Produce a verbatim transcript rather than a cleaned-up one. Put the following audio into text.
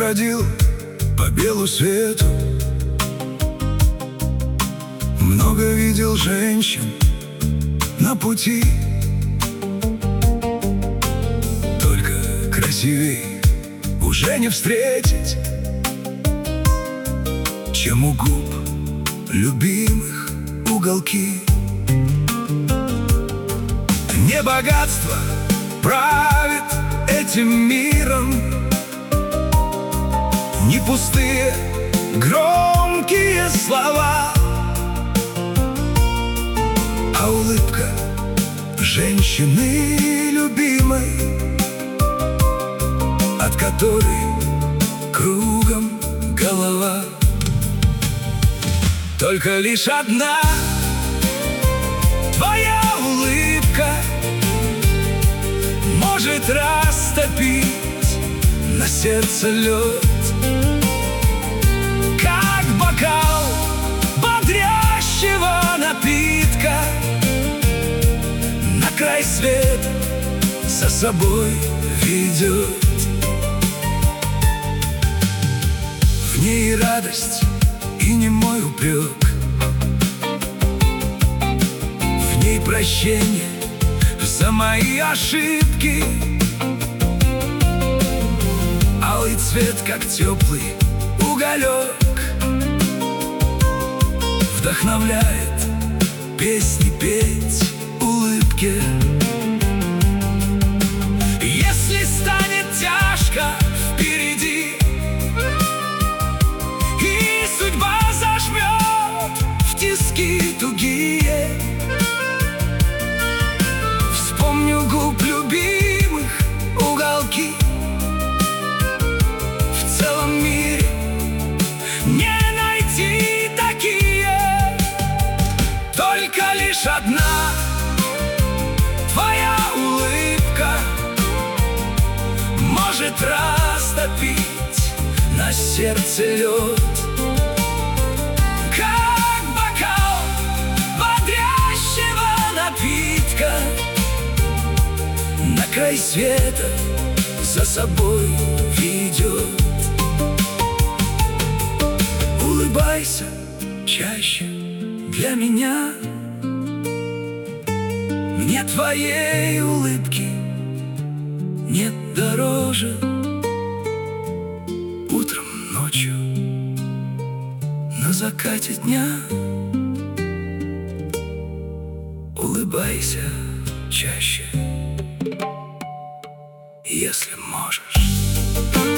ходил по белу свету, много видел женщин на пути. Только красивей уже не встретить, чем у губ любимых уголки. Не богатство правит этим миром, не пустые громкие слова, а улыбка женщины любимой, от которой кругом голова. Только лишь одна твоя улыбка может растопить на сердце лед, как бокал бодрящего напитка, на край света за собой ведет. В ней радость и немой упрек, в ней прощение за мои ошибки. Алый цвет, как теплый уголек, вдохновляет песни петь улыбке. Если станет тяжко впереди, и судьба зажмет в тиски тугие, вспомню губ любимых уголки. В целом мире не найти такие, только лишь одна твоя улыбка может растопить на сердце лед, как бокал бодрящего напитка, на край света за собой ведет. Улыбайся чаще для меня, мне твоей улыбки нет дороже. Утром, ночью, на закате дня улыбайся чаще, если можешь.